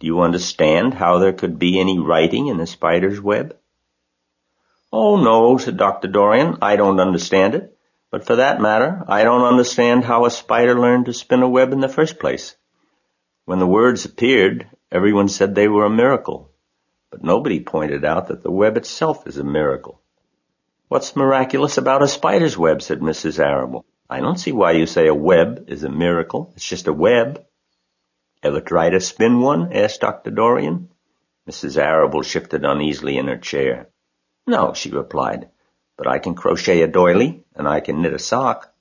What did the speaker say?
Do you understand how there could be any writing in a spider's web? Oh, no, said Dr. Dorian, I don't understand it. But for that matter, I don't understand how a spider learned to spin a web in the first place. When the words appeared, everyone said they were a miracle. But nobody pointed out that the web itself is a miracle. What's miraculous about a spider's web, said Mrs. Arable. I don't see why you say a web is a miracle. It's just a web. Ever try to spin one? Asked Dr. Dorian. Mrs. Arable shifted uneasily in her chair. No, she replied, but I can crochet a doily, and I can knit a sock.